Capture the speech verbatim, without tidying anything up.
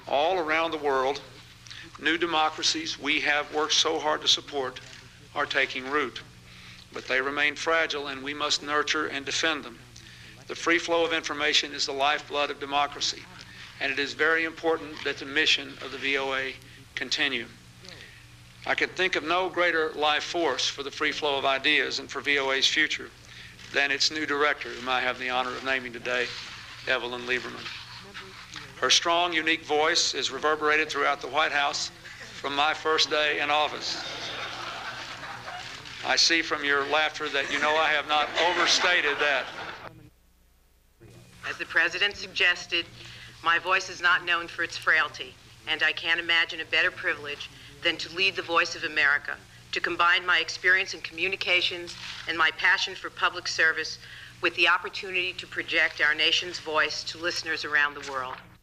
All around the world, new democracies we have worked so hard to support are taking root, but they remain fragile and we must nurture and defend them. The free flow of information is the lifeblood of democracy, and it is very important that the mission of the V O A continue. I can think of no greater life force for the free flow of ideas and for V O A's future than its new director, whom I have the honor of naming today, Evelyn Lieberman. Her strong, unique voice is reverberated throughout the White House from my first day in office. I see from your laughter that you know I have not overstated that. As the President suggested, my voice is not known for its frailty, and I can't imagine a better privilege than to lead the voice of America, to combine my experience in communications and my passion for public service with the opportunity to project our nation's voice to listeners around the world.